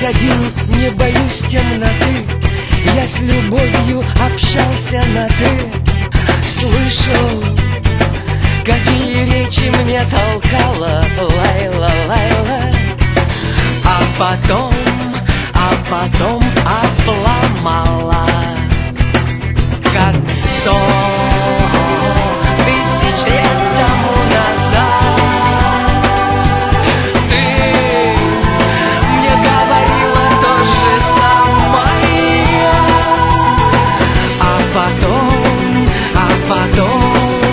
здесь один, не боюсь темноты. Я с любовью общался на «ты». Слышал, какие речи мне толкала Лайла, Лайла. А потом обломала, как 100 тысяч лет тому назад. Ты мне говорила то же самое. А потом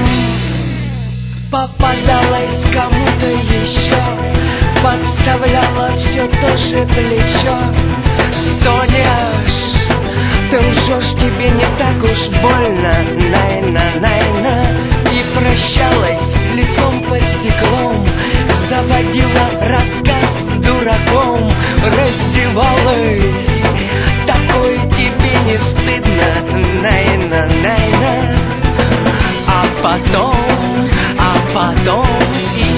попадалась кому-то еще, подставляла все то же плечо. Стонешь, ты лжешь, тебе не так уж больно, найна, найна. И прощалась с лицом под стеклом, заводила рассказ с дураком. Раздевалась, такой тебе не стыдно, найна, найна. А потом и